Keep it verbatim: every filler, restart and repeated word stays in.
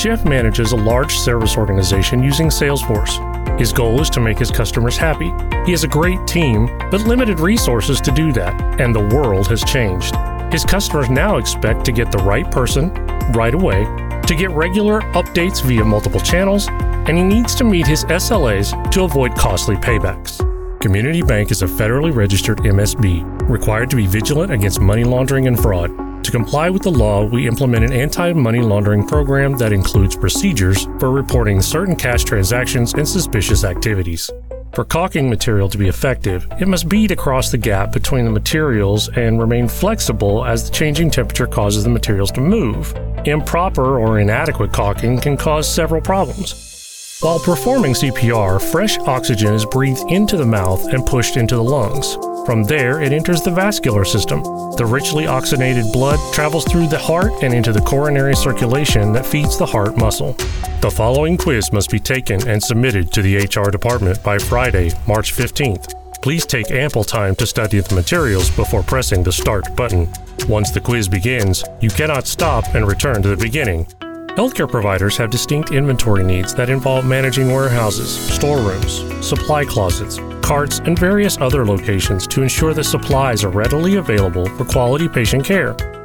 Jeff manages a large service organization using Salesforce. His goal is to make his customers happy. He has a great team, but limited resources to do that, and the world has changed. His customers now expect to get the right person, right away, to get regular updates via multiple channels, and he needs to meet his S L As to avoid costly paybacks. Community Bank is a federally registered M S B, required to be vigilant against money laundering and fraud. To comply with the law, we implement an anti-money laundering program that includes procedures for reporting certain cash transactions and suspicious activities. For caulking material to be effective, it must bead across the gap between the materials and remain flexible as the changing temperature causes the materials to move. Improper or inadequate caulking can cause several problems. While performing C P R, fresh oxygen is breathed into the mouth and pushed into the lungs. From there, it enters the vascular system. The richly oxygenated blood travels through the heart and into the coronary circulation that feeds the heart muscle. The following quiz must be taken and submitted to the H R department by Friday, March fifteenth. Please take ample time to study the materials before pressing the Start button. Once the quiz begins, you cannot stop and return to the beginning. Healthcare providers have distinct inventory needs that involve managing warehouses, storerooms, supply closets, carts, and various other locations to ensure that supplies are readily available for quality patient care.